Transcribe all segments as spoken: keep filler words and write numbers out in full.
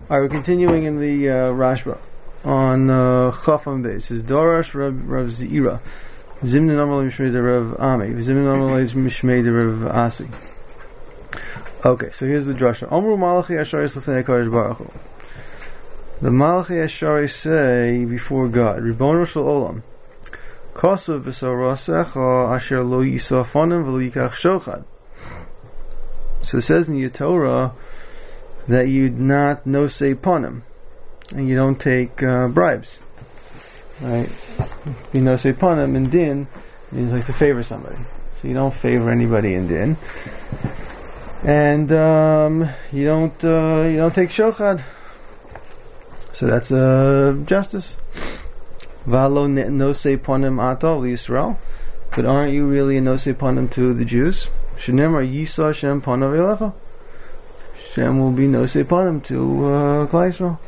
Alright, we're continuing in the uh, Rashba on uh, Chafam Beis. It says Dorash Rav, Rav Zira Zimnin Amalei Mishmei de Rav Ami Zimnin Amalei Mishmei de Rav Asi. Okay, so here's the drasha. Omru Malachi Asharis L'fnei HaKadosh Baruch Hu. The Malachi Asharis say before God, Ribono Shel Olam, Kosav V'Sarasecha Asher Lo Yisafonim V'Lo Yikach Shochad. So it says in your Torah that you not no say ponim, and you don't take uh, bribes, right? You no say ponim in din means like to favor somebody, so you don't favor anybody in din, and um, you don't uh, you don't take shochad. So that's uh, justice. Valo no say ponim ato Yisrael, but aren't you really a no say ponim to the Jews? Shenemar Yisa Shem ponav Elecha. Shem will be no sepanim to uh, Klal Yisrael.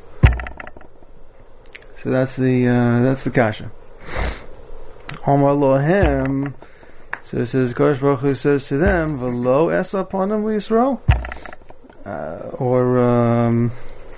So that's the uh, that's the kasha. Omar lohem. So it says Kodesh Baruch Hu says to them, "V'lo esa ponim Yisrael," uh, or um,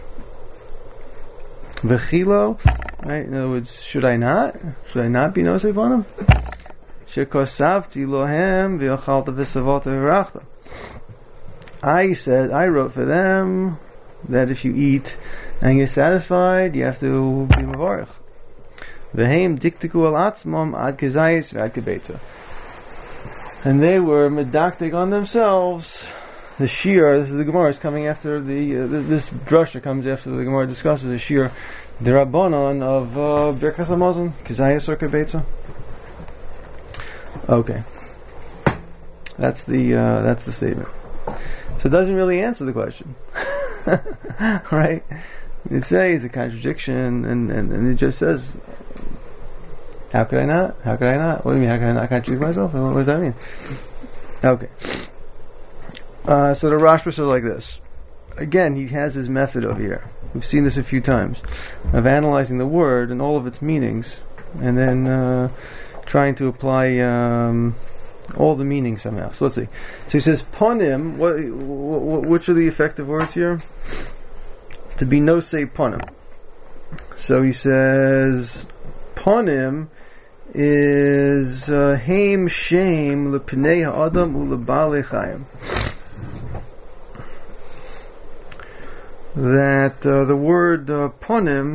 v'chilo. Right? In other words, should I not? Should I not be no sepanim? Shekosavti lohem v'yochalta v'savota v'rachta. I said, I wrote for them that if you eat and you're satisfied, you have to be mevarich. V'heim diktiku al atzmam ad kezayis v'ad kebeitza. And they were medaktik on themselves. The shir, this is the Gemara, is coming after the, uh, this drasha comes after the Gemara discusses the shir, the Rabbanon of uh, Birkas HaMazon, kezayis or kebeitza. Okay. That's the, uh, that's the statement. So it doesn't really answer the question. Right? It says a contradiction, and, and, and it just says, how could I not? How could I not? What do you mean, how could I not contradict myself? What does that mean? Okay. Uh, so the Rashba says like this. Again, he has his method over here. We've seen this a few times, of analyzing the word and all of its meanings, and then uh, trying to apply um, all the meanings somehow. So let's see. So he says, ponim, what, what, which are the effective words here? To be no say ponim. So he says, ponim is haim shame lepnei ha'adam u'leba'alei chayim. That uh, the word uh, ponim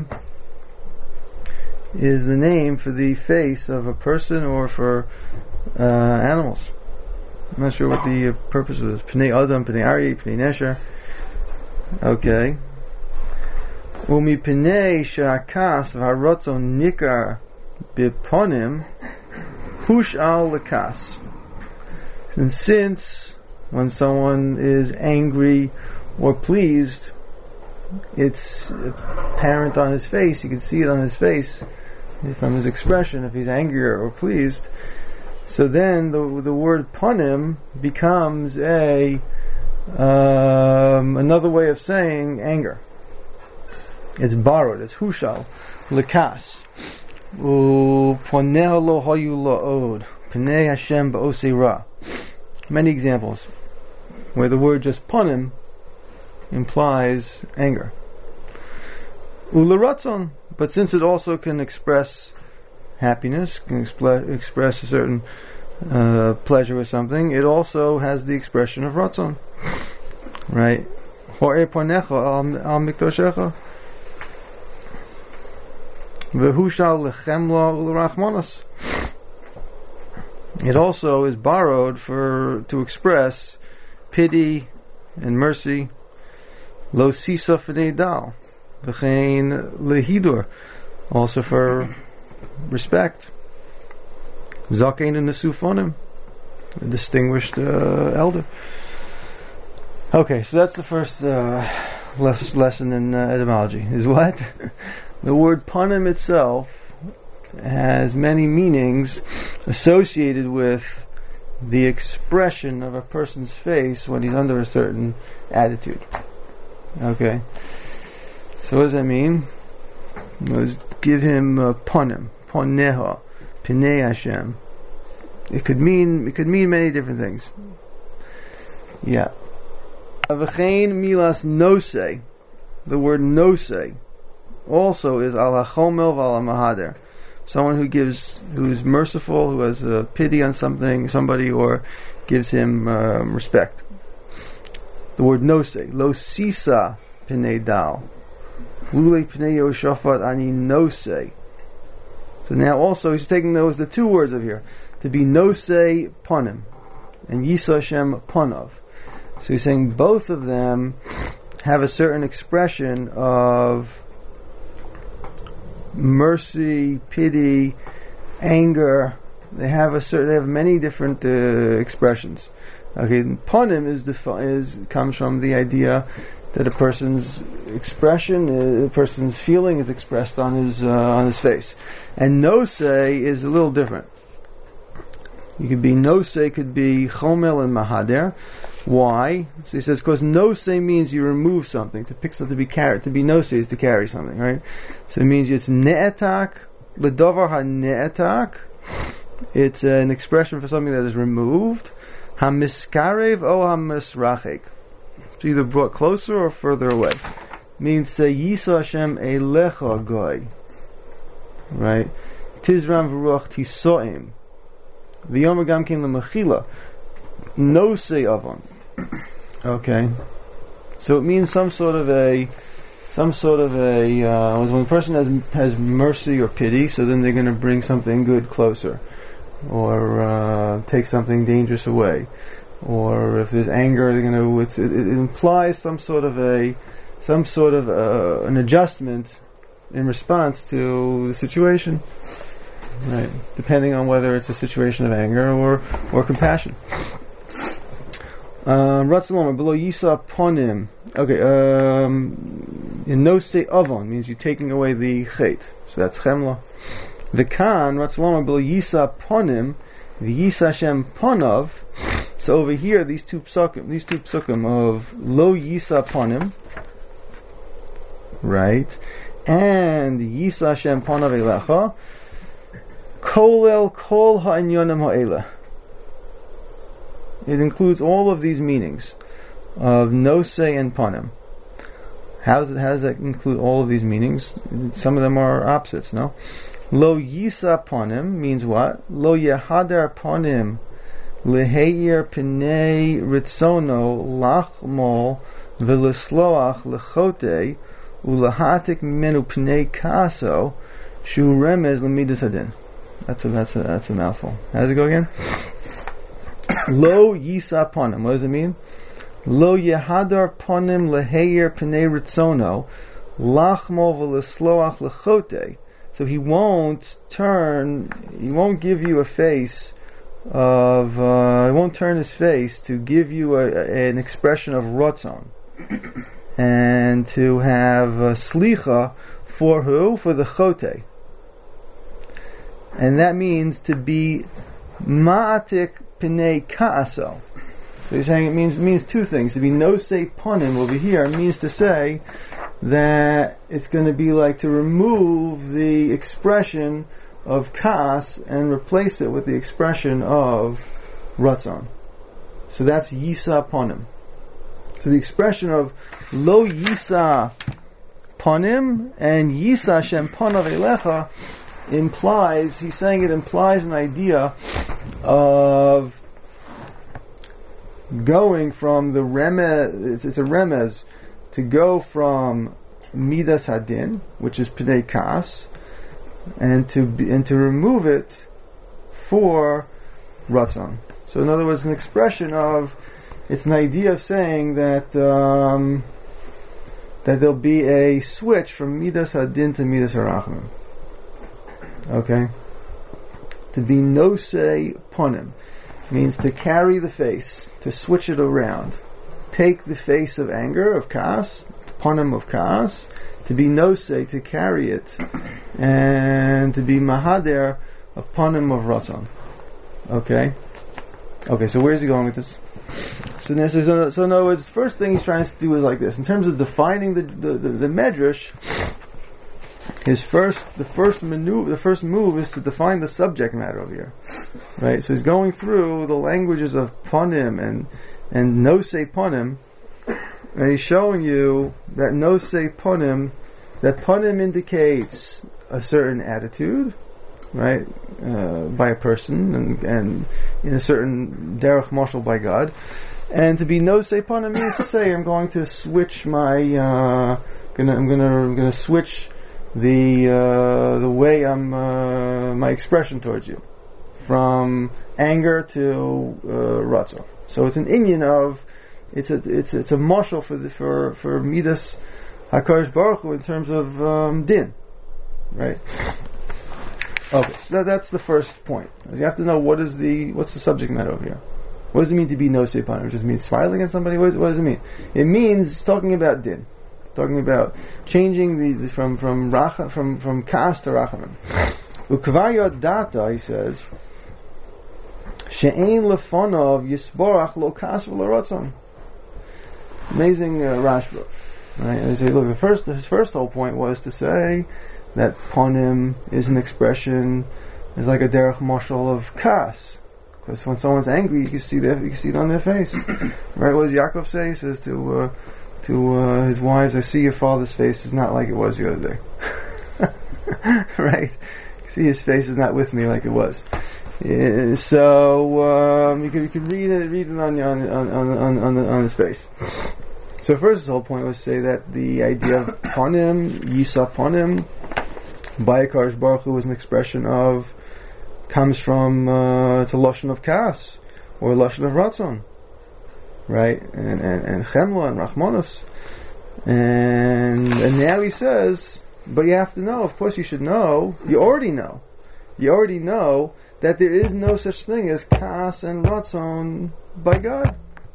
is the name for the face of a person or for uh, animals. I'm not sure what the uh, purpose of this. Pnei Adam, Pnei Aryeh, Pnei Nesher. Okay. Umi Pnei Sha'akas V'Harotzon Nikar B'Ponim Hush Al Lakas. And since when someone is angry or pleased, it's apparent on his face, you can see it on his face from his expression if he's angry or pleased. So then the the word ponim becomes a um, another way of saying anger. It's borrowed. It's hushal, lekas, u'poneh lo hayu la'od, pnei Hashem ba'osei ra. Many examples where the word just ponim implies anger. U'leratzon, but since it also can express happiness, can expl- express a certain uh, pleasure with something, it also has the expression of ratzon. Right? Ho'e ponecha al mikdoshecha v'hushal lechemla u'lerachmanos. It also is borrowed for to express pity and mercy. Lo sisa f'nei dal v'chein lehidur, also for respect. Zakein and Nesufonim, a distinguished uh, elder. Okay, so that's the first uh, les- lesson in uh, etymology. Is what? The word ponim itself has many meanings associated with the expression of a person's face when he's under a certain attitude. Okay. So what does that mean? Let's give him uh, ponim, poneha, pnei Hashem. It could mean it could mean many different things. Yeah. V'chein milas nosei the word nosei also is al hachomel v'al mahader. Someone who gives, who's merciful, who has uh, pity on something, somebody, or gives him um, respect. The word nosei, lo sisa pnei dal, lule pnei yoshafat ani nosei. So now also he's taking those, the two words of here, to be nosei ponim, and Yisa Hashem ponov. So he's saying both of them have a certain expression of mercy, pity, anger. They have a certain, they have many different uh, expressions. Okay, ponim is defi- is comes from the idea that a person's expression, uh, a person's feeling is expressed on his uh, on his face, and nosei is a little different. You could be nosei, could be chomel and mahader. Why? So he says, because nosei means you remove something, to pick something, to be carried. To be nosei is to carry something, right? So it means it's ne'etak, l'davar ha-ne'etak. It's uh, an expression for something that is removed. Ha-miskarev o ha-misrachek. It's either brought closer or further away. Means say Yisa Hashem elecha goy. Right? Tizram v'ruach tisoim. V'yomer gam kin l'mechila. Nosei avon. Okay, so it means some sort of a, some sort of a. Uh, when a person has has mercy or pity, so then they're going to bring something good closer, or uh, take something dangerous away, or if there's anger, they're going to. It, it implies some sort of a, some sort of uh, an adjustment in response to the situation, right? Depending on whether it's a situation of anger or or compassion. Ratzalom below Yisa Ponim. Okay, um, Nosei Avon means you're taking away the chait. So that's Chemla. The Kan, Ratzalom below Yisa Ponim, the Yisa Hashem Ponov. So over here, these two psukim, these two psukim of Lo Yisa Ponim, right, and Yisa Hashem Ponov Elecha, Kolel Kol Ha'inyonim Ha'ela. It includes all of these meanings of nosei and ponim. How does, it, how does that include all of these meanings? Some of them are opposites, no? Lo yisa ponim means what? Lo yehader ponim leheir pnei ritzono lachmol v'lesloach lechote ulahatik menu pnei kaso shu remez l'midas hadin. That's a that's a that's a mouthful. How does it go again? Lo yisa ponim. What does it mean? Lo yehadar ponim leheir pnei ritzono lachmo v'lesloach lechote. So he won't turn. He won't give you a face of. Uh, he won't turn his face to give you a, a, an expression of rotzon, and to have a slicha for who? For the chote. And that means to be ma'atik Pnei ka'aso. So he's saying it means it means two things. To be nosei ponim over here means to say that it's going to be like to remove the expression of ka'as and replace it with the expression of ratzon. So that's yisa ponim. So the expression of lo yisa ponim and yisa shem ponav elecha implies, he's saying it implies an idea of going from the remez, it's, it's a remez, to go from midas hadin, which is pnei kas, and to be, and to remove it for ratzon. So in other words, an expression of, it's an idea of saying that um, that there'll be a switch from midas hadin to midas harachman. Okay? To be nosei ponim means to carry the face, to switch it around. Take the face of anger, of kas, ponim of kas, to be nosei, to carry it, and to be mahader, a ponim of ratzon. Okay? Okay, so where's he going with this? So, so, so in other words, the first thing he's trying to do is like this. In terms of defining the the, the, the medrash, his first, the first maneuver, the first move is to define the subject matter over here, right? So he's going through the languages of ponim and and nosei ponim, And he's showing you that no se ponim, that ponim indicates a certain attitude, right, uh, by a person, and, and in a certain derech marshal by God. And to be no se ponim means to say, I'm going to switch my, uh, gonna, I'm gonna, I'm gonna switch the uh, the way I'm uh, my expression towards you, from anger to uh, ratzon. So it's an inyan of, it's a it's it's a marshal for the, for for midas HaKadosh Baruch Hu in terms of um, din, right? Okay, so that, that's the first point. You have to know what is the what's the subject matter over here. What does it mean to be no sepan? It just means smiling at somebody. What does, what does it mean? It means talking about din, talking about changing the, the from from racha from from kas to rachamim. Ukvayot data, he says, she'ein lefonov yisborach lo kas v'lo ratzon. Amazing uh, Rashba. Right? And they say, look, the first his first whole point was to say that ponim is an expression, is like a derech mashal of kas. Because when someone's angry, you can see that you can see it on their face, right? What does Yaakov say? He says to uh, to uh, his wives, "I see your father's face is not like it was the other day." Right? You see his face is not with me like it was. Yeah, so um, you can you can read it read it on on on on on, the, on his face. So first, the whole point was to say that the idea of ponim, yisa ponim, by HaKadosh Baruch Hu was an expression of, comes from uh, to lashon of kas or lashon of ratzon, right? And and, and chemla and rachmanos, and and now he says, but you have to know. Of course, you should know. You already know. You already know that there is no such thing as kas and ratzon by God.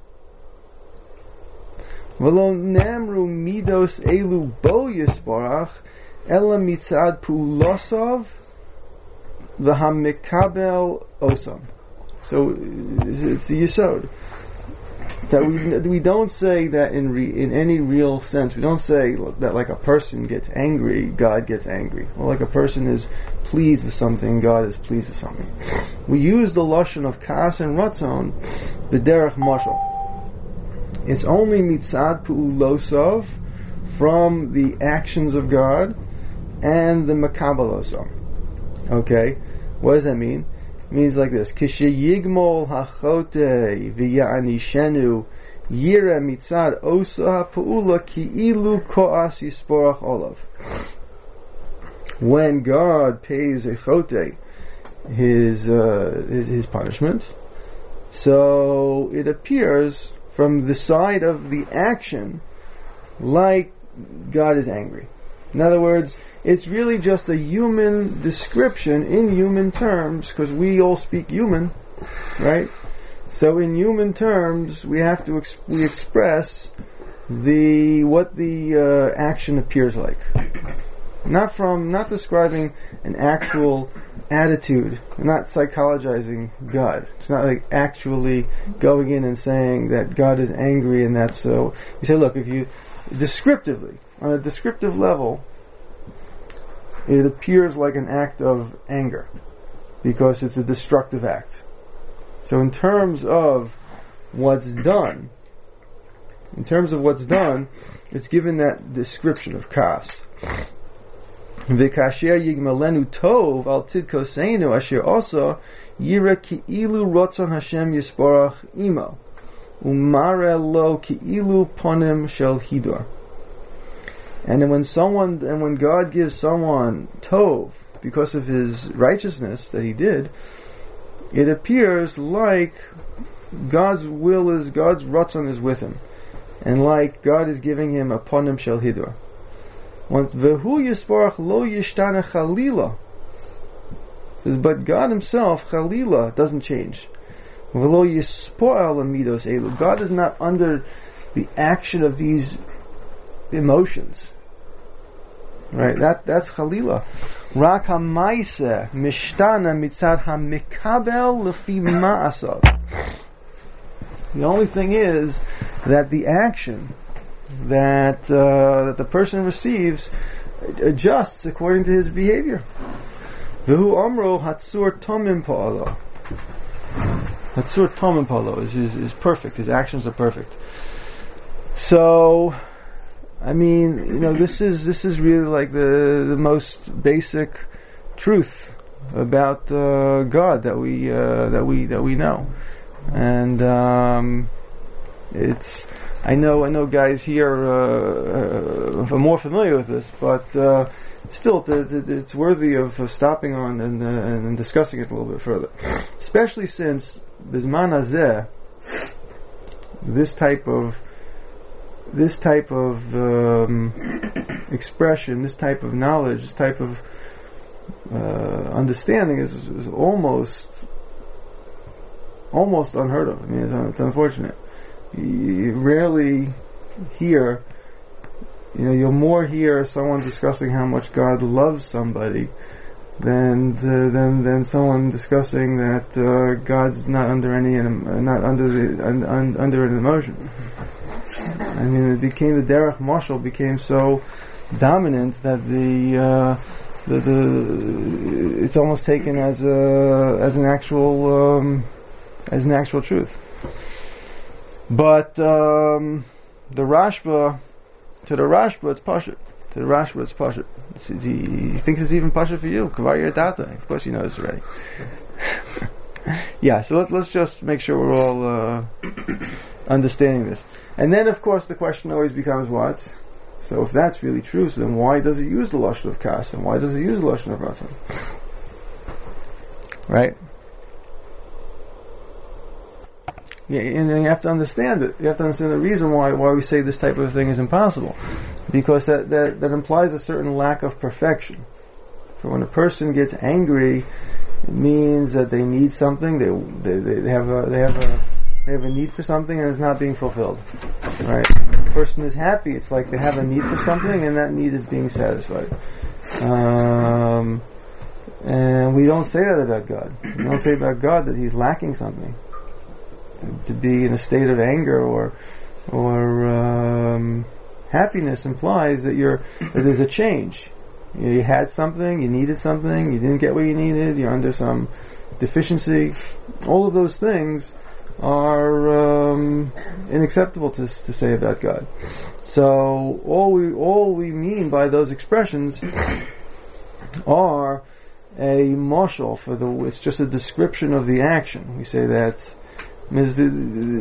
V'lo namru midos elu bo yisparach ela mitzad pu'ulosav v'hamikabel osam. So it's a yesod that we we don't say that in re, in any real sense. We don't say that like a person gets angry, God gets angry, or like a person is pleased with something, God is pleased with something. We use the lashon of kas and ratzon b'derech mashal. It's only mitzad pu'ulosav, from the actions of God, and the makabel osam. Okay, what does that mean? It means like this: Kishe yigmol hachote v'ya'anishenu yira mitzad osa ha'pu'ula ki'ilu ko'as yisporach olav. When God pays a chote his, uh, his his punishment, so it appears from the side of the action like God is angry. In other words, it's really just a human description in human terms, because we all speak human, right? So in human terms, we have to ex- we express the what the uh, action appears like, not from not describing an actual attitude, not psychologizing God. It's not like actually going in and saying that God is angry, and that's so. You say, look, if you descriptively, on a descriptive level, it appears like an act of anger because it's a destructive act. So in terms of what's done, in terms of what's done, it's given that description of kas. V'kasher yigmalenu tov al tidkoseinu asher also yira ki'ilu rotzon Hashem yisborach imo umare lo ki'ilu ponim shel hidor. And then when someone, and when God gives someone tov because of his righteousness that he did, it appears like God's will is, God's ratzon is with him, and like God is giving him a ponim shel hidor. Once vehu yisparach lo yishtana chalila, but God Himself chalila doesn't change. V'lo yispoel amidos elu. God is not under the action of these emotions, right? That that's chalila. Rak ha'maisa mishtana mitzad hamikabel lefi ma'asav. The only thing is that the action that uh, that the person receives adjusts according to his behavior. V'hu amro hatzur tomim pa'alo. Hatzur tomim pa'alo is, is is perfect. His actions are perfect. So, I mean, you know, this is this is really like the the most basic truth about uh, God that we uh, that we that we know, and um, it's. I know I know guys here uh, uh, are more familiar with this, but uh, still, the, the, it's worthy of uh, stopping on and, uh, and discussing it a little bit further, especially since Bizman Hazeh, this type of this type of um, expression, this type of knowledge, this type of uh, understanding is, is almost almost unheard of. I mean, it's, it's unfortunate. You rarely hear, you know, you'll more hear someone discussing how much God loves somebody than uh, than than someone discussing that uh, God's not under any uh, not under the un, un, under an emotion. I mean, it became the derech mashal became so dominant that the uh, the, the it's almost taken as a as an actual um, as an actual truth. But um, the Rashba, to the Rashba, it's Pashut. To the Rashba, it's Pashut. He, he thinks it's even Pashut for you. Kavar Data. Of course, you know this already. Yeah, so let, let's just make sure we're all uh, understanding this. And then, of course, the question always becomes what? So if that's really true, so then why does it use the Lashon of Kas? And why does it use the Lashon of Ratzon? Right? Yeah, and you have to understand it. You have to understand the reason why why we say this type of thing is impossible, because that, that, that implies a certain lack of perfection. For when a person gets angry, it means that they need something. They they, they have a they have a they have a need for something and it's not being fulfilled. Right? When a person is happy, it's like they have a need for something and that need is being satisfied. Um, and we don't say that about God. We don't say about God that He's lacking something. To be in a state of anger or or um, happiness implies that you're that there's a change. You, you had something, you needed something, you didn't get what you needed, you're under some deficiency. All of those things are um, unacceptable to to say about God. So all we all we mean by those expressions are a mashal for the. It's just a description of the action. We say that. Is the,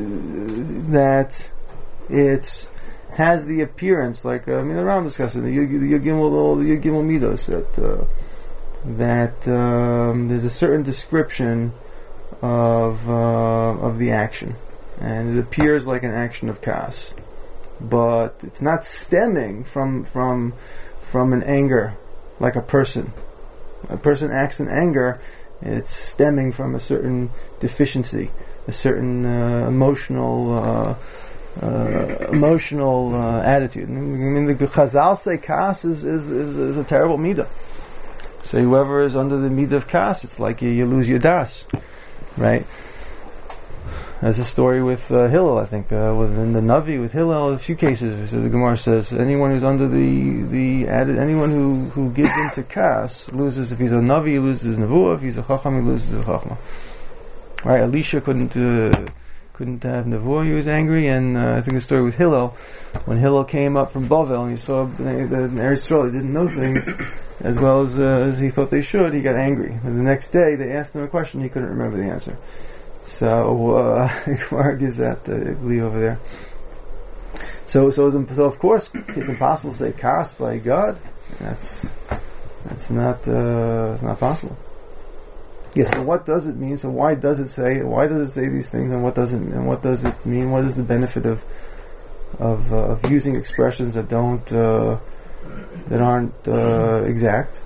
that it has the appearance, like uh, I mean, the Ram discussing the Yud Gimel, the Yud Gimel Midos, that uh, that um, there's a certain description of uh, of the action, and it appears like an action of Kas, but it's not stemming from from from an anger, like a person. A person acts in anger, it's stemming from a certain deficiency. A certain uh, emotional uh, uh, emotional uh, attitude. I mean, the Chazal say Kas is, is, is, is a terrible midah. So whoever is under the midah of Kas, it's like you, you lose your das, right? There's a story with uh, Hillel, I think, uh, within the Navi with Hillel. A few cases, so the Gemara says anyone who's under the the added, anyone who, who gives into Kas loses. If he's a Navi, he loses his Nevuah. If he's a Chacham, he loses his Chachma. Right, Elisha couldn't uh, couldn't have Nevuah. He was angry, and uh, I think the story with Hillel, when Hillel came up from Bavel and he saw the Eretz Yisrael, he didn't know things as well as uh, as he thought they should. He got angry, and the next day they asked him a question. He couldn't remember the answer. So uh, Gemara gives that uh, I believe over there. So so so of course it's impossible to say Kas by God. That's that's not uh, it's not possible. Yes. So what does it mean? So why does it say? Why does it say these things? And what does it? And what does it mean? What is the benefit of of, uh, of using expressions that don't uh, that aren't uh, exact?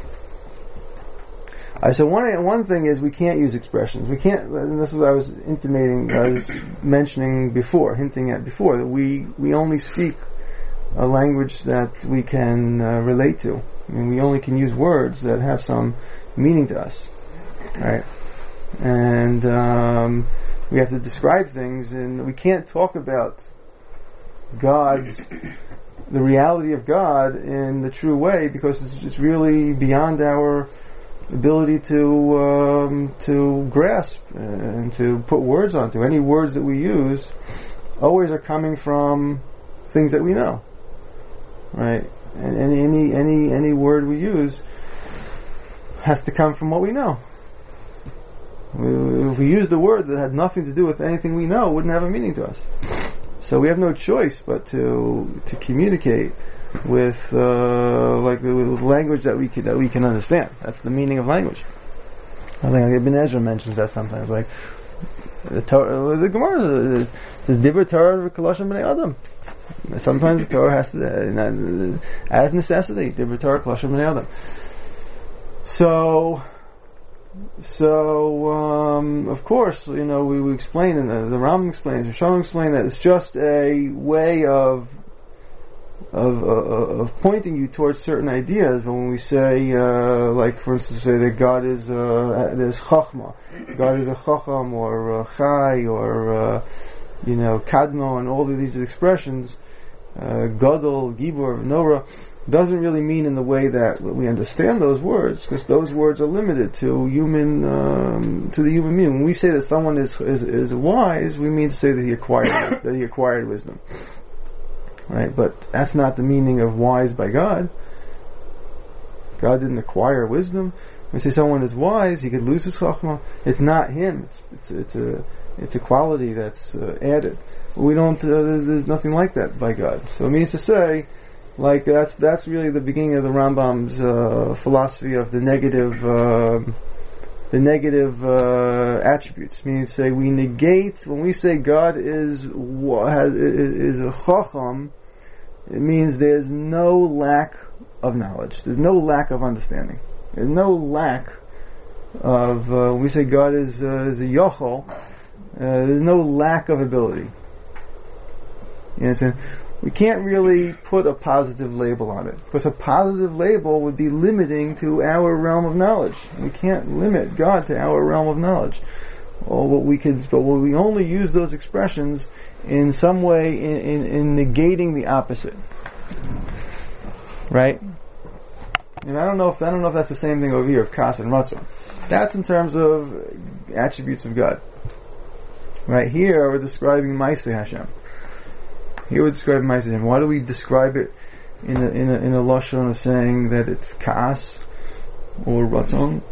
Right, so one one thing is we can't use expressions. We can't. And this is what I was intimating. I was mentioning before, hinting at before that we we only speak a language that we can uh, relate to. I mean, we only can use words that have some meaning to us. Right, and um, we have to describe things, and we can't talk about God's, the reality of God in the true way, because it's just really beyond our ability to um, to grasp and to put words onto. Any words that we use always are coming from things that we know, right? And any any any any word we use has to come from what we know. If we use the word that had nothing to do with anything we know, it wouldn't have a meaning to us. So we have no choice but to to communicate with uh, like with language that we can, that we can understand. That's the meaning of language. I think Ibn Ezra mentions that sometimes. Like the Torah, the Gemara says, "Dibur Torah v'Koloshim b'nei Adam." Sometimes the Torah has to, uh, out of necessity, Dibur Torah Koloshim b'nei Adam. So. So, um, of course, you know, we, we explain, and the, the Rambam explains, the Shalom explain that it's just a way of of, uh, of pointing you towards certain ideas. But when we say, uh, like, for instance, say that God is uh, there's Chachma, God is a Chacham or uh, Chai or uh, you know Kadmo, and all of these expressions, uh, Gadol, Gibor, Nora, doesn't really mean in the way that we understand those words, because those words are limited to human, um, to the human being. When we say that someone is, is is wise, we mean to say that he acquired that he acquired wisdom, right? But that's not the meaning of wise by God. God didn't acquire wisdom. When we say someone is wise, he could lose his chachma. It's not him. It's it's, it's a it's a quality that's uh, added. We don't. Uh, there's, there's nothing like that by God. So it means to say. Like that's that's really the beginning of the Rambam's uh, philosophy of the negative, uh, the negative uh, attributes. Meaning, to say we negate when we say God is has, is a chacham. It means there's no lack of knowledge. There's no lack of understanding. There's no lack of. Uh, when we say God is uh, is a yochel, uh, there's no lack of ability. You know, we can't really put a positive label on it, because a positive label would be limiting to our realm of knowledge. We can't limit God to our realm of knowledge. Or what we could, but we only use those expressions in some way in, in, in negating the opposite, right? And I don't know if I don't know if that's the same thing over here of Kas and Ratzon. That's in terms of attributes of God. Right here, we're describing Maaseh Hashem. Here we describe Maaseh Hashem. Why do we describe it in a, in a, in a lashon of saying that it's Kaas or Ratzon?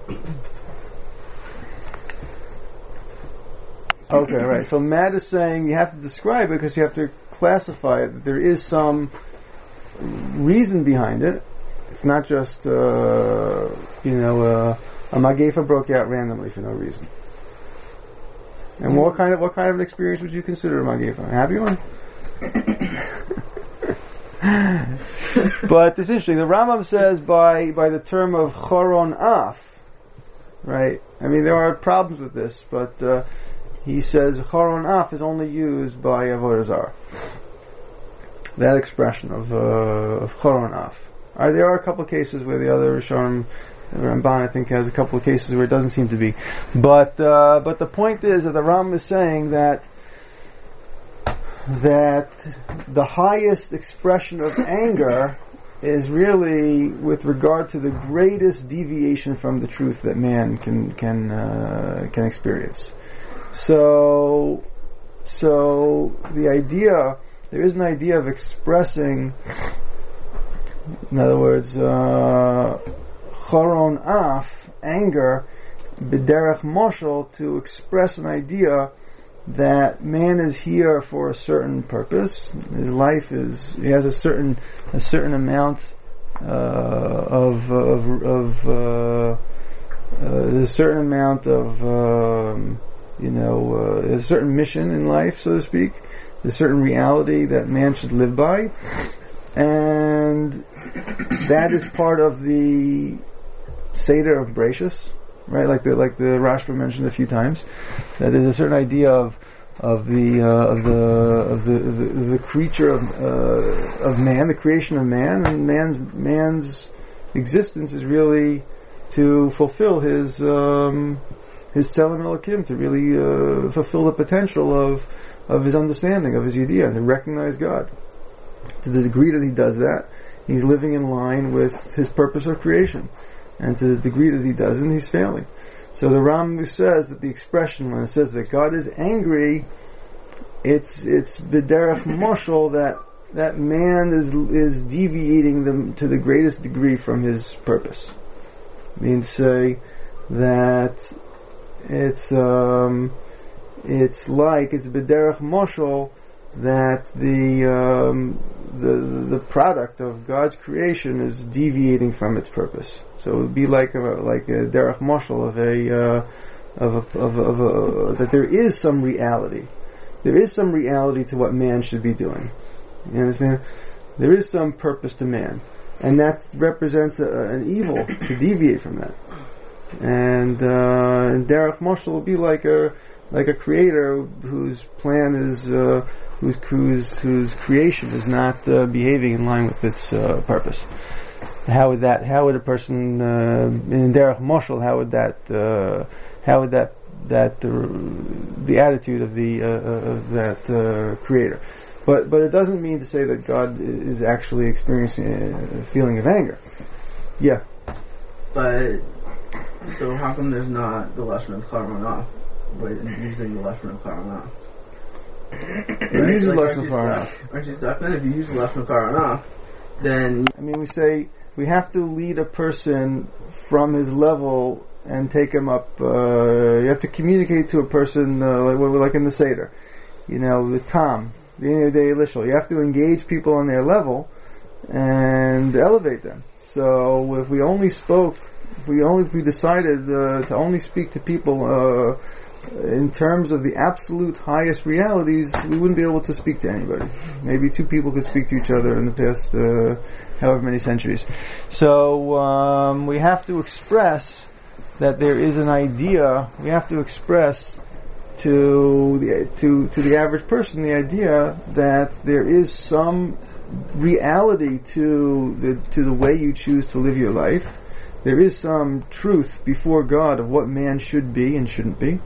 Okay, right. So Matt is saying you have to describe it because you have to classify it. That there is some reason behind it. It's not just uh, you know uh, a magefa broke out randomly for no reason. And what kind of what kind of an experience would you consider a magefa? A happy one? But it's interesting. The Rambam says by by the term of choron af, right? I mean, there are problems with this, but uh, he says choron af is only used by avodah zarah. That expression of uh, of choron af. Right, there are a couple of cases where the other Rishonim, Ramban, I think, has a couple of cases where it doesn't seem to be. But uh, but the point is that the Rambam is saying that that the highest expression of anger is really with regard to the greatest deviation from the truth that man can can uh, can experience. So so the idea there is an idea of expressing. In other words, uh, choron af, anger, b'derech moshel, to express an idea that man is here for a certain purpose. His life is, he has a certain, a certain amount uh, of, of, of uh, uh, a certain amount of, um, you know, uh, a certain mission in life, so to speak, a certain reality that man should live by. And that is part of the Seder of Bereshis, right? Like the like the Rashba mentioned a few times. That there's a certain idea of of the uh, of the of the the, the creature of uh, of man, the creation of man, and man's man's existence is really to fulfill his um, his Tzelem Elokim, to really uh, fulfill the potential of of his understanding of his idea, and to recognize God. To the degree that he does that, he's living in line with his purpose of creation. And to the degree that he doesn't, he's failing. So the Rambam says that the expression, when it says that God is angry, it's it's b'derech moshel, that that man is is deviating them to the greatest degree from his purpose. I mean, say that it's um, it's like it's b'derech moshel that the um, the the product of God's creation is deviating from its purpose. So it would be like a like a derech moshel of a uh, of a, of a, of a that there is some reality. There is some reality to what man should be doing. You understand? There is some purpose to man, and that represents a, an evil to deviate from that. And uh, and derech moshel will be like a like a creator whose plan is uh, whose whose whose creation is not uh, behaving in line with its uh, purpose. How would that? How would a person uh, in derech moshel? How would that? Uh, how would that? That the the attitude of the uh, of that uh, creator, but but it doesn't mean to say that God is actually experiencing a feeling of anger. Yeah. But so how come there's not the lashon of charonah, but using the lashon of charonah? Right? Use the lashon of charonah. Aren't you stuck? Then if you use the lashon of charonah, then I mean we say we have to lead a person from his level and take him up. Uh, you have to communicate to a person uh, like, like in the Seder, you know, the Tom, the Inyan Day Elishal. You have to engage people on their level and elevate them. So if we only spoke, if we only if we decided uh, to only speak to people uh, in terms of the absolute highest realities, we wouldn't be able to speak to anybody. Maybe two people could speak to each other in the past uh, however many centuries. So um, we have to express that there is an idea. We have to express to the to to the average person the idea that there is some reality to the to the way you choose to live your life. There is some truth before God of what man should be and shouldn't be.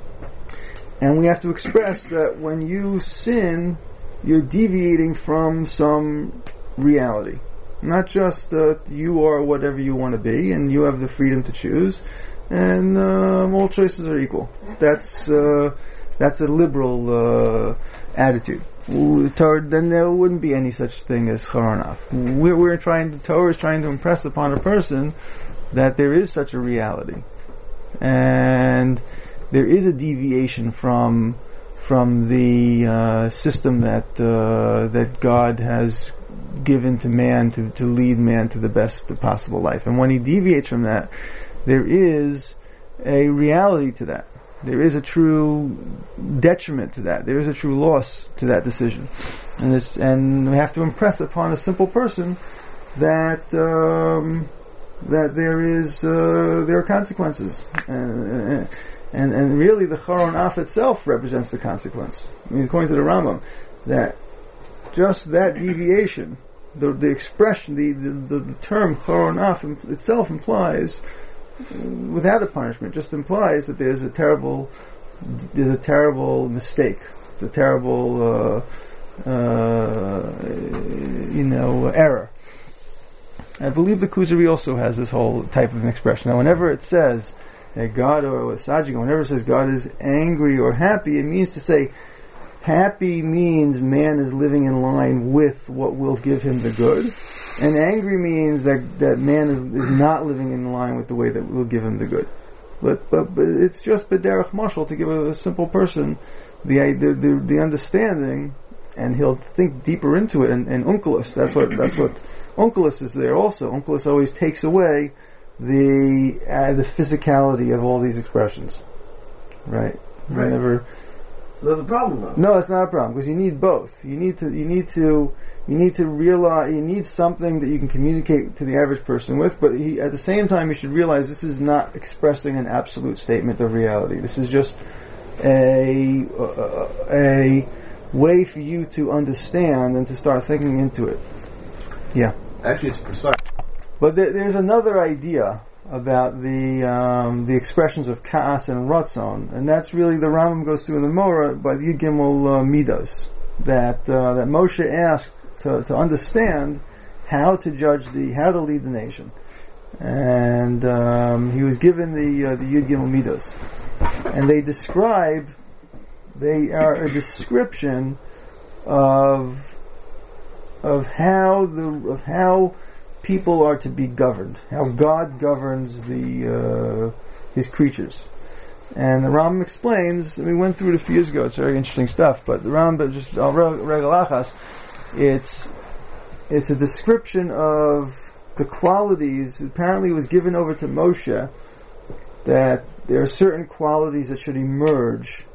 And we have to express that when you sin, you're deviating from some reality. Not just that uh, you are whatever you want to be and you have the freedom to choose, and um, all choices are equal. That's uh, that's a liberal uh, attitude. Toward, then there wouldn't be any such thing as charonah. We're, we're trying to, Torah is trying to impress upon a person that there is such a reality, and there is a deviation from from the uh, system that uh, that God has given to man to, to lead man to the best possible life. And when he deviates from that, there is a reality to that. There is a true detriment to that. There is a true loss to that decision. And this, and we have to impress upon a simple person that um, that there is uh, there are consequences. Uh, and and really the charonah itself represents the consequence. I mean, according to the Rambam, that just that deviation, the the expression, the the, the term charonah itself implies, without a punishment, just implies that there's a terrible, there's a terrible mistake, it's a terrible, uh, uh, you know, error. I believe the Kuzari also has this whole type of an expression. Now, whenever it says that God, or with Sajigan, whenever it says God is angry or happy, it means to say happy means man is living in line with what will give him the good. And angry means that, that man is, is not living in line with the way that will give him the good. But but, but it's just b'derech mashal to give a, a simple person the, the the the understanding, and he'll think deeper into it. And, and Onkelos, that's what that's what Onkelos is there also. Onkelos always takes away the uh, the physicality of all these expressions, right? Right. Whenever, so there's a problem though. No, it's not a problem, because you need both. You need to you need to. You need to realize, you need something that you can communicate to the average person with, but he, at the same time you should realize this is not expressing an absolute statement of reality. This is just a, a, a way for you to understand and to start thinking into it. Yeah. Actually, it's precise. But there, there's another idea about the um, the expressions of ka'as and ratzon, and that's really the Rambam goes through in the Morah by the Yud Gimel uh, Midas, that uh, that Moshe asked To, to understand how to judge the, how to lead the nation, and um, he was given the uh, the Yud Gimel Midos, and they describe, they are a description of of how the of how people are to be governed, how God governs the uh, his creatures. And the Rambam explains, we went through it a few years ago, it's very interesting stuff, but the Rambam, just al regel achas, it's it's a description of the qualities. Apparently it was given over to Moshe that there are certain qualities that should emerge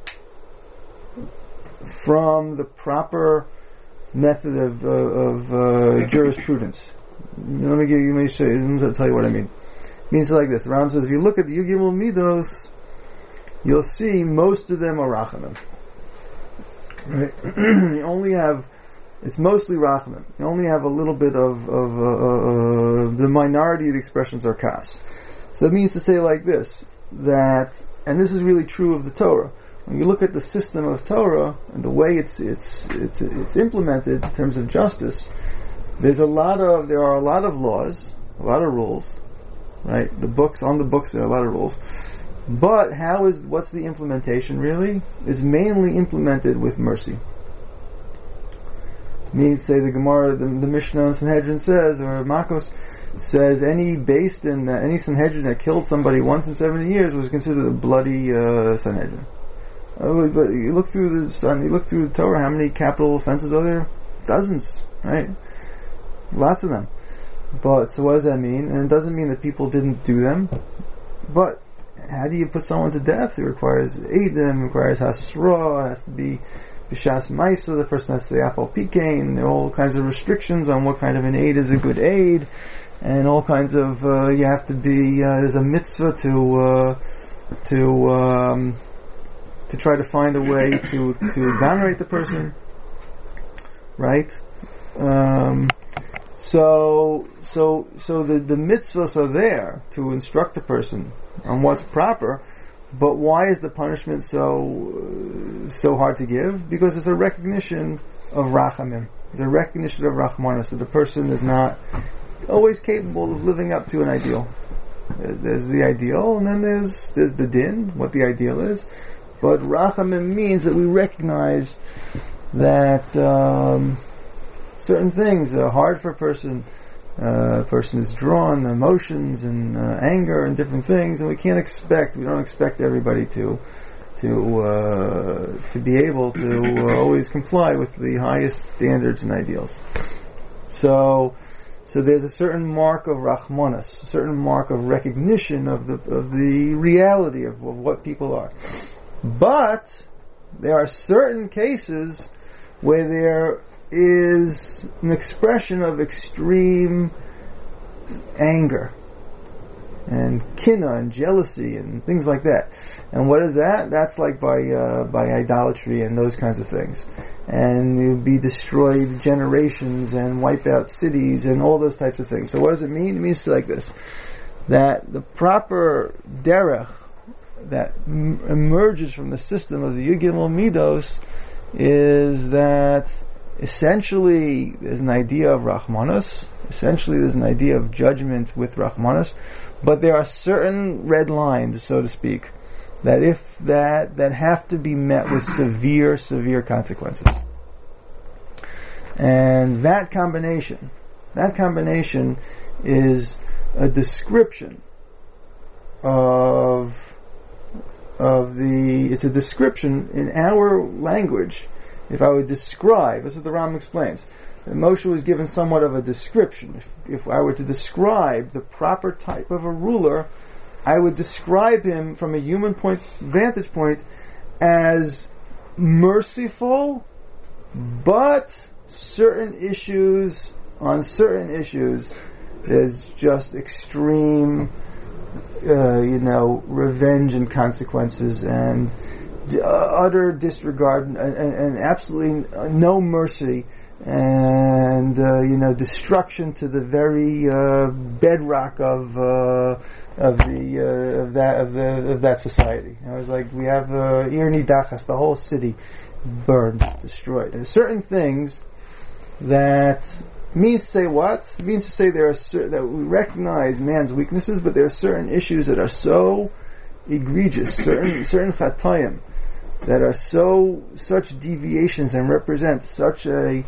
from the proper method of, uh, of uh, jurisprudence. Let me give you, let me show you, let me tell you what I mean. It means like this. The Rambam says, if you look at the Yud Gimel Midos, you'll see most of them are Rachamim. Right? You only have, it's mostly Rachamim. You only have a little bit of, of uh, uh, the minority of the expressions are Kas. So that means to say like this, that, and this is really true of the Torah. When you look at the system of Torah and the way it's it's it's it's implemented in terms of justice, there's a lot of there are a lot of laws, a lot of rules, right? The books on the books there are a lot of rules, but how is what's the implementation really? Is mainly implemented with mercy. It means, say the Gemara, the, the Mishnah in Sanhedrin says, or Makos says, any based in uh, any Sanhedrin that killed somebody once in seventy years was considered a bloody uh, Sanhedrin. Uh, but you look through the you look through the Torah, how many capital offenses are there? Dozens, right? Lots of them. But so what does that mean? And it doesn't mean that people didn't do them. But how do you put someone to death? It requires Eidim, requires Hasra, it has to be B'shas Maisa, the person has to say Afal Pikain. There are all kinds of restrictions on what kind of an aid is a good aid, and all kinds of uh, you have to be uh, there's a mitzvah to uh, to um, to try to find a way to to exonerate the person, right? Um, so so so the the mitzvahs are there to instruct the person on what's proper. But why is the punishment so uh, so hard to give? Because it's a recognition of rachamim. It's a recognition of rachmanis, that the person is not always capable of living up to an ideal. There's, there's the ideal, and then there's there's the din, what the ideal is. But rachamim means that we recognize that um, certain things are hard for a person. Uh, a person is drawn emotions and uh, anger and different things, and we can't expect, we don't expect everybody to to uh, to be able to uh, always comply with the highest standards and ideals. So, so there's a certain mark of rachmanas, a certain mark of recognition of the of the reality of, of what people are. But there are certain cases where there is an expression of extreme anger and kinna and jealousy and things like that. And what is that? That's like by uh, by idolatry and those kinds of things. And you'll be destroyed generations and wipe out cities and all those types of things. So what does it mean? It means like this, that the proper derech that m- emerges from the system of the Yud Gimel Midos is that essentially there's an idea of Rachmanos, essentially there's an idea of judgment with Rachmanos, but there are certain red lines, so to speak, that if that that have to be met with severe, severe consequences. And that combination, that combination is a description of of the, it's a description in our language. If I would describe, this is what the Rambam explains, that Moshe was given somewhat of a description. If, if I were to describe the proper type of a ruler, I would describe him from a human point, vantage point as merciful, but certain issues, on certain issues, there's just extreme, uh, you know, revenge and consequences and Uh, utter disregard and, and, and absolutely no mercy, and uh, you know, destruction to the very uh, bedrock of uh, of the uh, of that of the of that society. You know, it's like we have uh, Ir Nidachas, the whole city burned, destroyed. There's certain things that means to say what? It means to say there are certain, that we recognize man's weaknesses, but there are certain issues that are so egregious, certain certain chatayim that are so such deviations and represent such a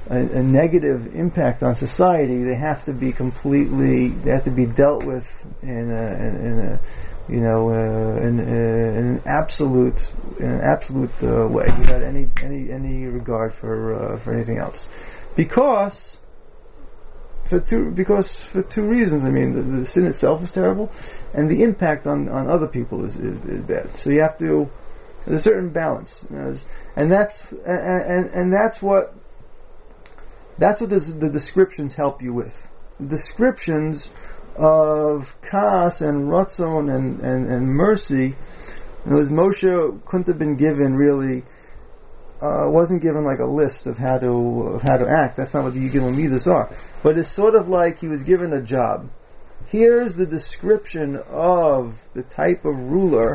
a, a negative impact on society, they have to be completely, they have to be dealt with in a, in, in a you know, uh, in, uh, in an absolute, in an absolute uh, way, without any any any regard for uh, for anything else, because for two because for two reasons. I mean, the, the sin itself is terrible, and the impact on, on other people is, is, is bad. So you have to, there's a certain balance, you know, and that's and, and and that's what that's what this, the descriptions help you with. The descriptions of Kas and Ratzon and, and, and mercy, you know, as Moshe couldn't have been given really, uh, wasn't given like a list of how to of how to act. That's not what the Yigim Midas are. But it's sort of like he was given a job. Here's the description of the type of ruler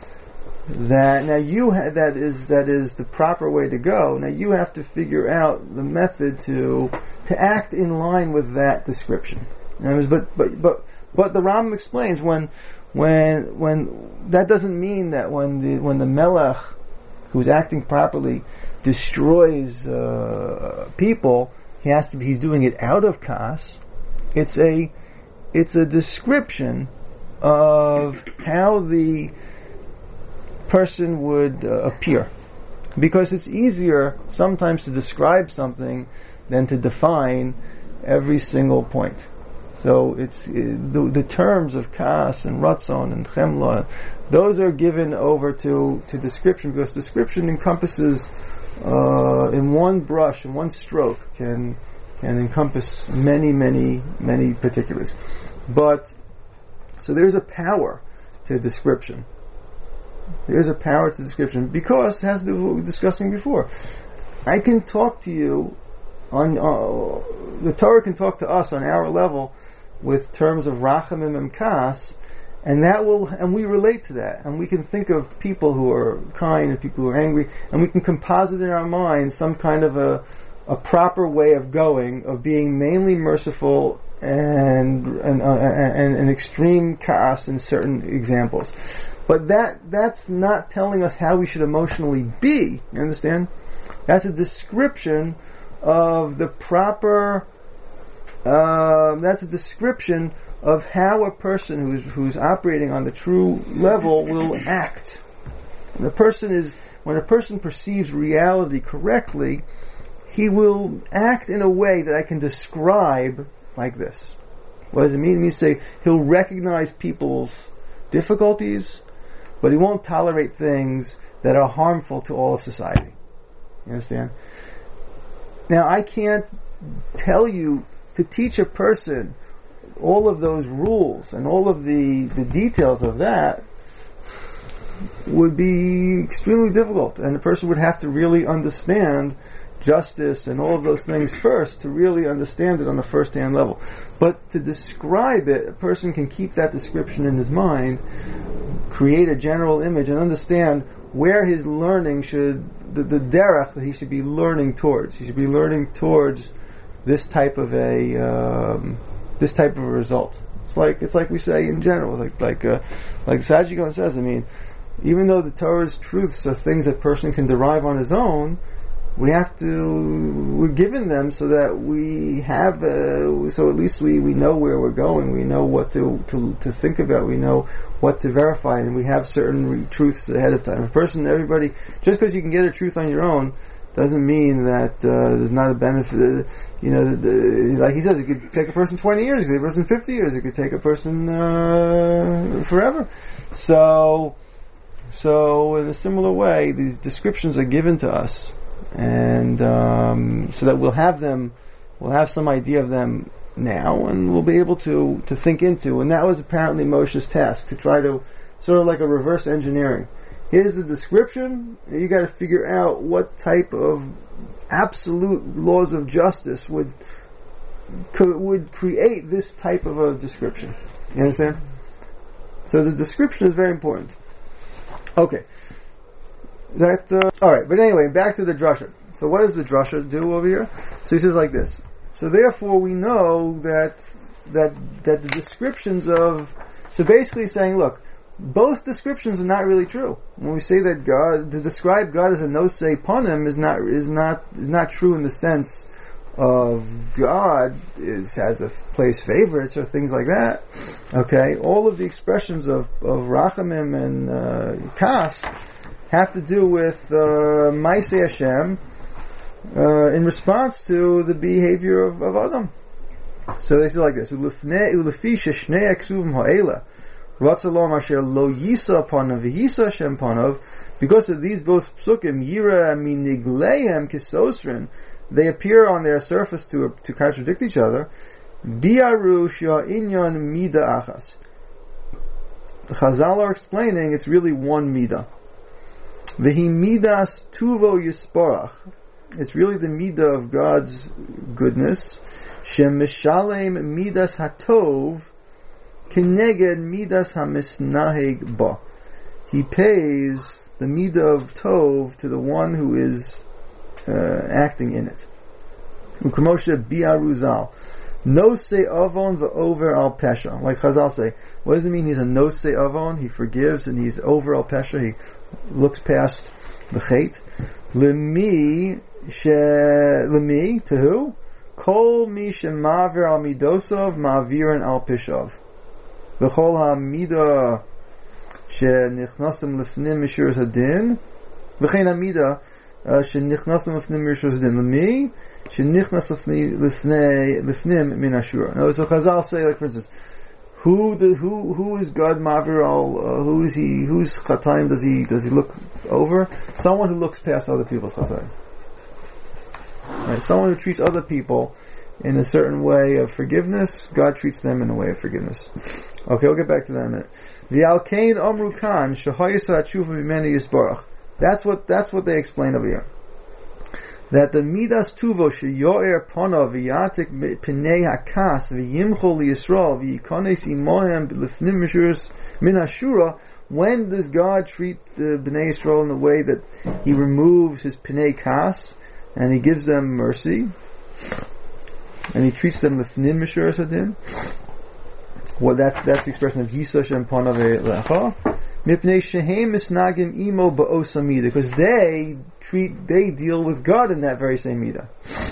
that now you ha- that is that is the proper way to go. Now you have to figure out the method to to act in line with that description. But but but but the Rambam explains when when when that doesn't mean that when the when the Melech who's acting properly destroys uh, people, he has to be, he's doing it out of Kas. It's a it's a description of how the person would uh, appear, because it's easier sometimes to describe something than to define every single point. So it's it, the, the terms of Kas and Ratzon and Chemla, those are given over to, to description, because description encompasses uh, in one brush, in one stroke, can can encompass many, many, many particulars. But so there's a power to description. There's a power to description because it has to do with what we were discussing before. I can talk to you on uh, the Torah can talk to us on our level with terms of Rachamim and Kas, and that will, and we relate to that, and we can think of people who are kind and people who are angry, and we can composite in our minds some kind of a a proper way of going, of being mainly merciful and and uh, and, and extreme Kas in certain examples. But that that's not telling us how we should emotionally be. You understand? That's a description of the proper. Uh, that's a description of how a person who's who's operating on the true level will act. When a person is when a person perceives reality correctly, he will act in a way that I can describe like this. What does it mean? It means to say he'll recognize people's difficulties, but he won't tolerate things that are harmful to all of society. You understand? Now, I can't tell you to teach a person all of those rules and all of the, the details of that would be extremely difficult, and the person would have to really understand justice and all of those things first to really understand it on a first-hand level. But to describe it, a person can keep that description in his mind, create a general image, and understand where his learning should, the, the derech that he should be learning towards. He should be learning towards this type of a um, this type of a result. It's like it's like we say in general, like like uh, like Sajigon says. I mean, even though the Torah's truths are things that a person can derive on his own, we have to, we're given them so that we have, uh, so at least we, we know where we're going, we know what to, to to think about, we know what to verify, and we have certain re- truths ahead of time. A person, everybody, just because you can get a truth on your own, doesn't mean that uh, there's not a benefit. Uh, you know, the, the, like he says, it could take a person twenty years, it could take a person fifty years, it could take a person uh, forever. So, so in a similar way, these descriptions are given to us, and um, so that we'll have them, we'll have some idea of them now, and we'll be able to, to think into. And that was apparently Moshe's task, to try to sort of like a reverse engineering. Here's the description. You got to figure out what type of absolute laws of justice would co- would create this type of a description. You understand? So the description is very important. Okay. That uh, all right. But anyway, back to the drasha. So what does the drasha do over here? So he says like this. So therefore, we know that that that the descriptions of so basically saying, look, both descriptions are not really true. When we say that God, to describe God as a nosei panim is not is not is not true in the sense of God is has a place favorites or things like that. Okay, all of the expressions of of Rachamim and uh, Kas have to do with uh, Maaseh Hashem uh, in response to the behavior of, of Adam. So they say like this: Ulefne ulefi sheshnei aksuvim ha'ela ratzalom asher lo yisa panav v'yisa Hashem panav. Because of these both psukim, yira minigleihem kisosrin, they appear on their surface to to contradict each other. Biaru sha'inyan mida achas. The Chazal are explaining it's really one mida. Vehi midas tuvo yisparach. It's really the midah of God's goodness. Shem mishalem midas hatov kineged midas hamisnaheg ba. He pays the midah of tov to the one who is uh, acting in it. Ukamoshe biaruzal. No se avon v'over al pesha. Like Chazal say, what does it mean he's a no se avon? He forgives and he's over al pesha. He looks past the chait. Lemi she lemi to who? Kol mi shemavir al midosov mavirin al pishav. V'chol ha-midah shenichnasim lefnim mishur hadin. V'chein ha-midah shenichnasim lefnim mishur hadin. Lemi shenichnas lefnim min ashura. No, so Chazal say, like for instance, who the who who is God mavir al? Uh, who is he? Whose chataim does he does he look over? Someone who looks past other people's chataim. Right, someone who treats other people in a certain way of forgiveness, God treats them in a way of forgiveness. Okay, we'll get back to that in a minute. V'alkein amru kan shehayisa hatshuva mimeni yisbarach. That's what that's what they explain over here. That the midas tuvo sheyoer panav v'yatik pnei hakas v'yimchol liyisrael v'yikones imohem b'lifnim mishuros min ashura. When does God treat the Bnei Yisrael in the way that He removes his pnei kas and He gives them mercy, and He treats them lifnim mishuros hadin? Well, that's that's the expression of Yisa Shem Panav Lecha. Mipnei shehem misnagim imo ba'osa midah, because they treat, they deal with God in that very same midah.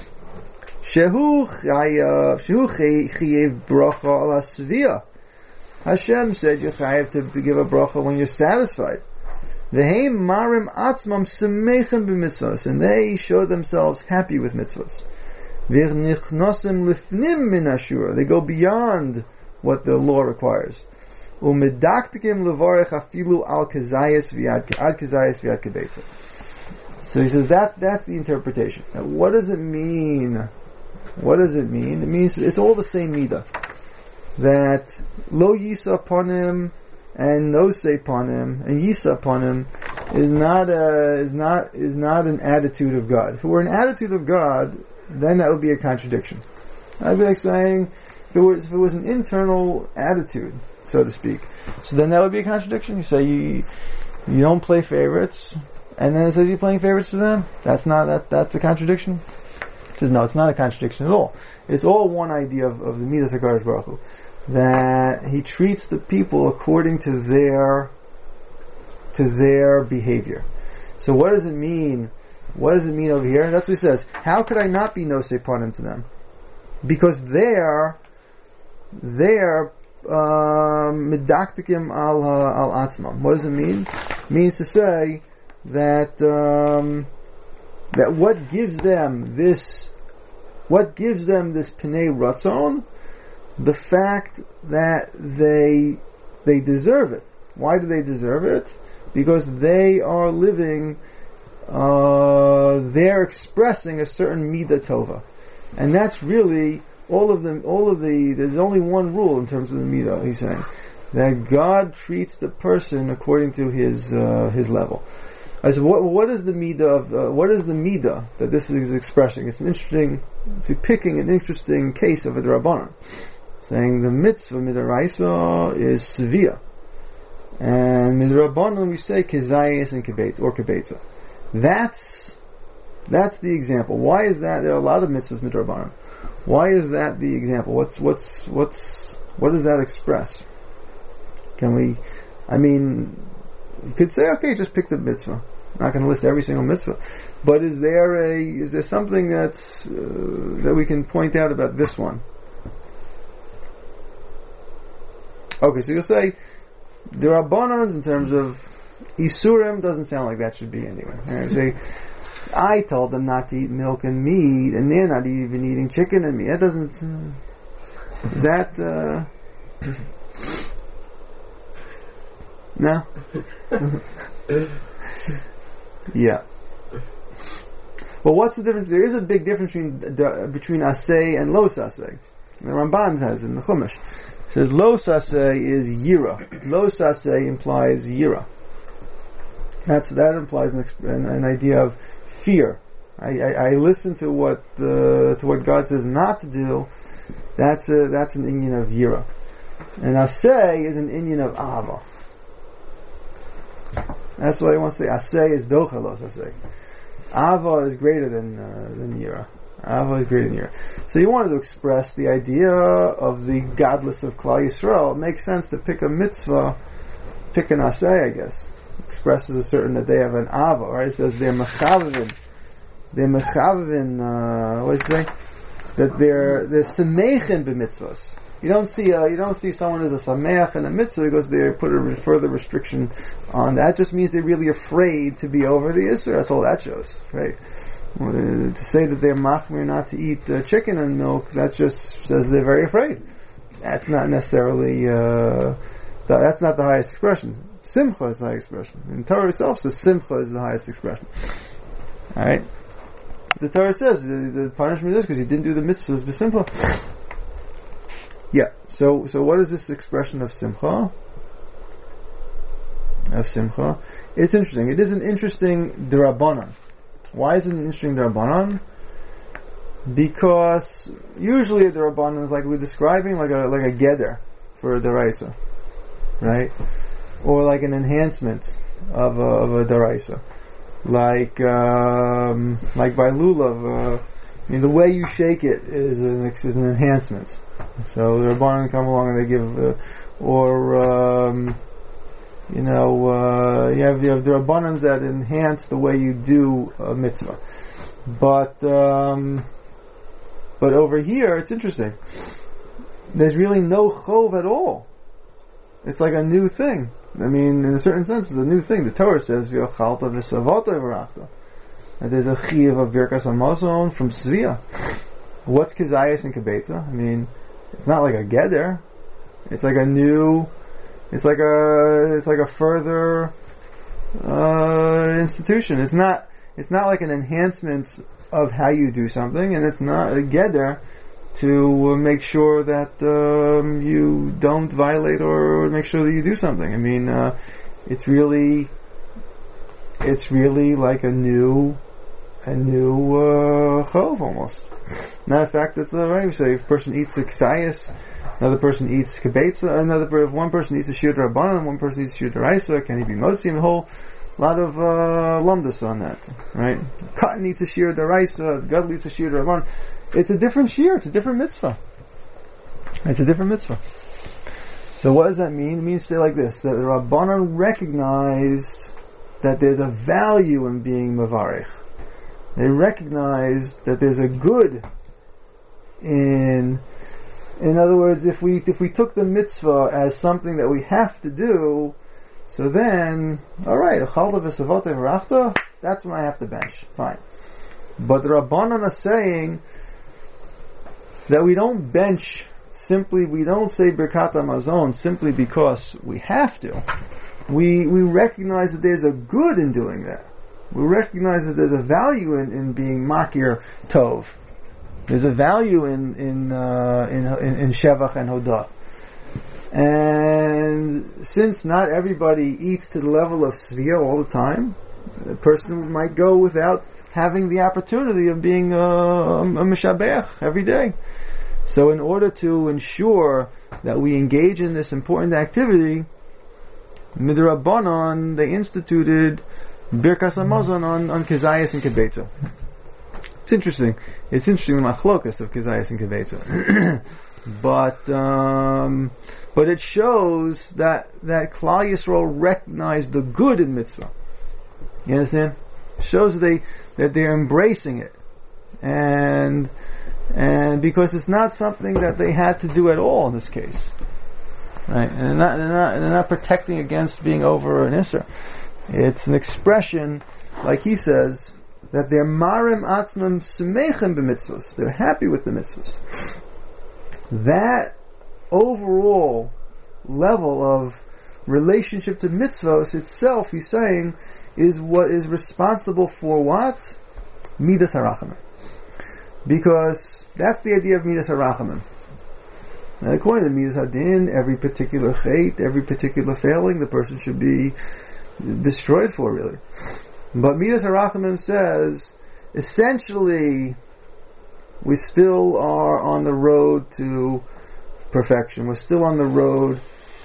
Shehu chayav, shehu chayev bracha ala svia. Hashem said you chayav to give a bracha when you're satisfied. Vehem marim atzmam semechem b'mitzvos, and they show themselves happy with mitzvos. V'nichnosim lifnim min ashura, they go beyond what the law requires. Umedaktikim levarech afilu al kezayis v'yad ad kezayis v'yad kebetza. So he says that that's the interpretation. Now, what does it mean? What does it mean? It means it's all the same midah. That lo yisa upon him and no say upon him and yisa upon him is not a, is not is not an attitude of God. If it were an attitude of God, then that would be a contradiction. I'd be like saying if it was if it was an internal attitude, so to speak, so then that would be a contradiction. You say you you don't play favorites, and then it says you're playing favorites to them. That's not that that's a contradiction. It says no, it's not a contradiction at all. It's all one idea of, of the Midas HaKadosh Baruch Hu, that He treats the people according to their to their behavior. So what does it mean? What does it mean over here? That's what He says. How could I not be no sepanim to them? Because they're they're medaktikim al al atzmam. What does it mean? It means to say that um, that what gives them this, what gives them this pnei ratzon, the fact that they they deserve it. Why do they deserve it? Because they are living, uh, they're expressing a certain midah tova, and that's really all of them. All of the there's only one rule in terms of the midah. He's saying that God treats the person according to his uh, his level. I said, what what is the midah of uh, what is the midah that this is expressing? It's an interesting, it's picking an interesting case of a Rabbanan, saying the mitzvah midaraisa is severe, and midrabanan we say kezayis and kebetza or kebetza. That's that's the example. Why is that? There are a lot of mitzvahs midrabanan. Why is that the example? What's what's what's what does that express? Can we? I mean, you could say, okay, just pick the mitzvah. I'm not going to list every single mitzvah, but is there a is there something that's uh, that we can point out about this one? Okay, so you'll say the Rabbanans in terms of Isurim doesn't sound like that should be anyway. Right? Say, I told them not to eat milk and meat, and they're not even eating chicken and meat. That doesn't. Uh, is that? Uh, no. Yeah. Well, what's the difference? There is a big difference between the, between asay and los asay. The Ramban has in the Chumash. It says los asay is yira. Los asay implies yira. That's that implies an, an, an idea of fear. I, I, I listen to what uh, to what God says not to do. That's a that's an inyan of yira. And asay is an inyan of ahava. That's why I want to say asay is docha los asay. Ava is greater than uh, than yira. Ava is greater than yira. So you wanted to express the idea of the godless of Klal Yisrael. It makes sense to pick a mitzvah, pick an asay, I guess. Expresses a certain that they have an ava, right? It says they're mechavin, they're mechavin. Uh, what does it say? That they're they're semechin b'mitzvahs. You don't see uh, you don't see someone as a sameach in a mitzvah because they put a further restriction on that. Just means they're really afraid to be over the issur. That's all that shows, right? Well, uh, to say that they're machmir not to eat uh, chicken and milk, that just says they're very afraid. That's not necessarily uh, the, that's not the highest expression. Simcha is the highest expression. And Torah itself says Simcha is the highest expression. Alright? The Torah says the, the punishment is because you didn't do the mitzvahs b'simcha. Yeah. So so what is this expression of Simcha? Of Simcha? It's interesting. It is an interesting D'Rabbanan. Why is it an interesting D'Rabbanan? Because usually a D'Rabbanan is like we're describing like a like a geder for a D'Oraisa. Right? Or like an enhancement of a, of a daraisa, like um, like by lulav. Uh, I mean, the way you shake it is an, is an enhancement. So the Rabbanan come along and they give, uh, or um, you know, uh, you have you have the Rabbanans that enhance the way you do a mitzvah. But um, but over here, it's interesting. There's really no chov at all. It's like a new thing. I mean, in a certain sense, it's a new thing. The Torah says, "V'yochalta v'savota v'rachta." And there's a chiyuv of birkas hamazon from Tzviya. What's kezayis and kibetza? I mean, it's not like a geder. It's like a new. It's like a. It's like a further uh, institution. It's not. It's not like an enhancement of how you do something, and it's not a geder to make sure that um, you don't violate or make sure that you do something. I mean, uh, it's really, it's really like a new, a new uh, chov almost. Matter of fact, it's uh, right. We say if a person eats a ksayis, another person eats kibetza, another if one person eats a shir d'Rabbanan, one person eats a shir d'Oraisa, can he be motzi? And a whole lot of uh, lumdus on that, right? Cotton eats a shir d'Oraisa, Gadol eats a shir d'Rabbanan. It's a different shir, it's a different mitzvah. It's a different mitzvah. So what does that mean? It means to say like this, that the Rabbanan recognized that there's a value in being mavarich. They recognized that there's a good in, in other words, if we if we took the mitzvah as something that we have to do, so then, alright, that's when I have to bench. Fine. But the Rabbanan are saying that we don't bench simply, we don't say Birkat HaMazon simply because we have to. We we recognize that there's a good in doing that. We recognize that there's a value in, in being Makir Tov. There's a value in in uh, in, in, in Shevach and Hodah. And since not everybody eats to the level of Svia all the time, a person might go without having the opportunity of being a, a Meshabeach every day. So in order to ensure that we engage in this important activity, Midrabanan, they instituted Birkas HaMazon on, on Kezayis and Kibetza. It's interesting. It's interesting the machlokas of Kezayis and Kibetza. but um, but it shows that, that Klal Yisrael recognized the good in mitzvah. You understand? Shows that they that they're embracing it, and and because it's not something that they had to do at all in this case, right? And they're not they're not, they're not protecting against being over an isser. It's an expression, like he says, that they're marim atzmam semechem b'mitzvos. They're happy with the mitzvos. That overall level of relationship to mitzvos itself, he's saying, is what is responsible for what? Midas harachamim. Because that's the idea of Midas harachamim. Now, according to Midas hadin, every particular chait, every particular failing, the person should be destroyed for, really. But Midas harachamim says, essentially, we still are on the road to perfection. We're still on the road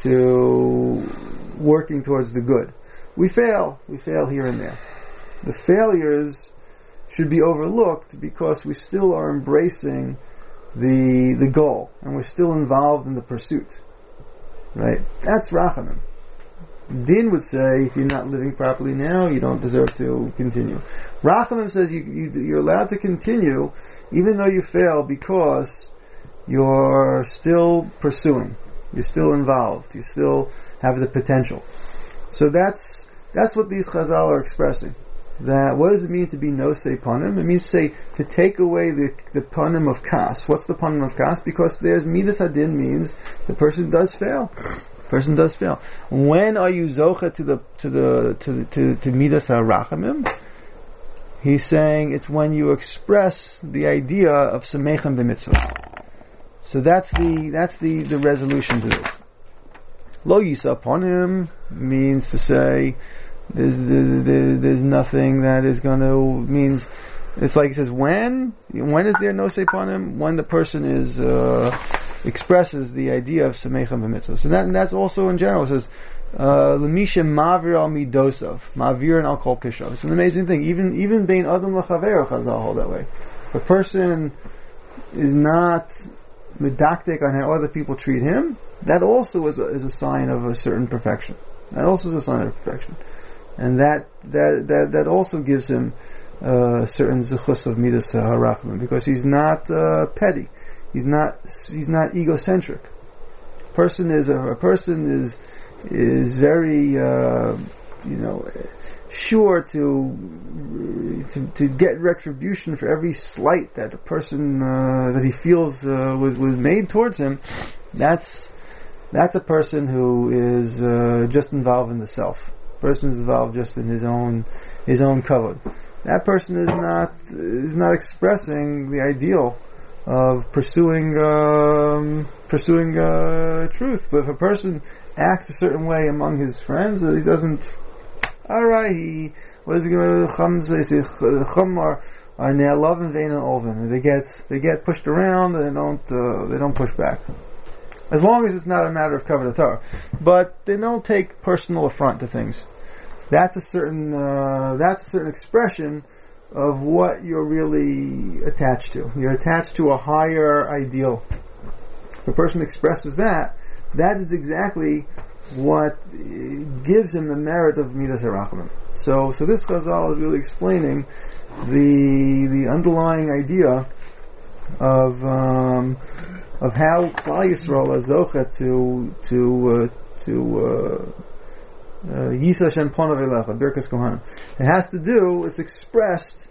to working towards the good. We fail. We fail here and there. The failures should be overlooked because we still are embracing the the goal and we're still involved in the pursuit. Right? That's rachamim. Din would say, if you're not living properly now, you don't deserve to continue. Rachamim says you, you, you're allowed to continue even though you fail because you're still pursuing. You're still involved. You still have the potential. So that's that's what these Chazal are expressing. That what does it mean to be nosei panim? It means say to take away the the panim of kas. What's the panim of kas? Because there's midas hadin means the person does fail. The person does fail. When are you zocha to the to the to the, to, to midas harachamim? He's saying it's when you express the idea of semechem b'mitzvah. So that's the that's the, the resolution to this. Lo yisa panim means to say there's there's, there's nothing that is going to means it's like he says when when is there no sepanim when the person is uh, expresses the idea of semechem b'mitzvah. So that and that's also in general. It says lemisha mavir al midosav mavir and al kol pishav. It's an amazing thing. Even even bein adam lachaver Chazal hold that way. If a person is not medaktik on how other people treat him, that also is a, is a sign of a certain perfection. That also is a sign of perfection. And that that that, that also gives him uh, certain zechus of midas harachamim because he's not uh, petty, he's not he's not egocentric. Person is a, a person is is very uh, you know sure to, to to get retribution for every slight that a person uh, that he feels uh, was was made towards him. That's that's a person who is uh, just involved in the self. Person is involved just in his own his own kavod. That person is not is not expressing the ideal of pursuing um, pursuing uh, truth. But if a person acts a certain way among his friends, he doesn't. All right, he what is he going to chum? They say chum are are ne'alav and vein and olven. They get they get pushed around and they don't uh, they don't push back. As long as it's not a matter of kavod Torah, but they don't take personal affront to things. That's a certain uh, that's a certain expression of what you're really attached to. You're attached to a higher ideal. If a person expresses that, that is exactly what gives him the merit of midas harachamim. So, so this Chazal is really explaining the the underlying idea of um, of how Klal Yisrael is zocha to to uh, to uh, Yisa Shem Ponav Elecha, Birkas Kohanim. It has to do, it's expressed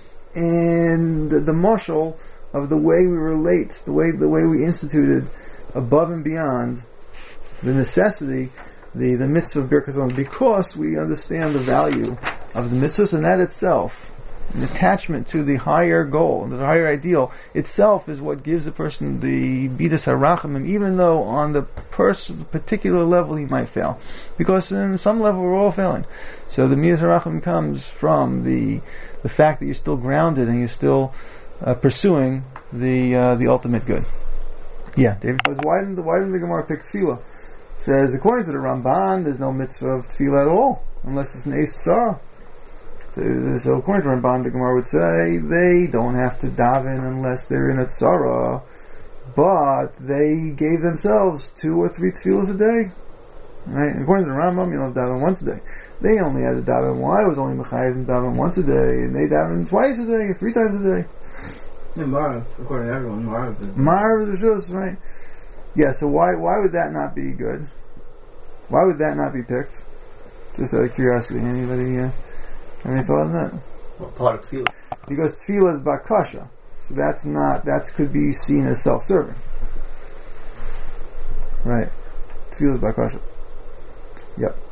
in the, the marshal of the way we relate, the way the way we instituted above and beyond the necessity, the, the mitzvah of Birkas Kohanim, because we understand the value of the mitzvahs, and that itself, an attachment to the higher goal, the higher ideal itself is what gives the person the midas harachamim, even though on the pers- particular level he might fail, because in some level we're all failing. So the midas harachamim comes from the the fact that you're still grounded and you're still uh, pursuing the uh, the ultimate good. Yeah, David. Why didn't the why didn't the Gemara pick tefillah? It says according to the Ramban, there's no mitzvah of tefillah at all unless it's an eis tzara. So, so according to Ramban, the Gemara would say they don't have to daven unless they're in a tzara, but they gave themselves two or three tefillahs a day. Right? According to the Rambam, you don't daven once a day. They only had to daven. Why was only Mechayiv and daven once a day, and they daven twice a day, three times a day? Yeah, Marav, according to everyone, Marav is... Marav is Rishus, right? Yeah, so why why would that not be good? Why would that not be picked? Just out of curiosity, anybody uh, have any thought on that? What part of tefillah? Because tefillah is bakasha, so that's not, that could be seen as self-serving. Right. Tefillah is bakasha. Yep.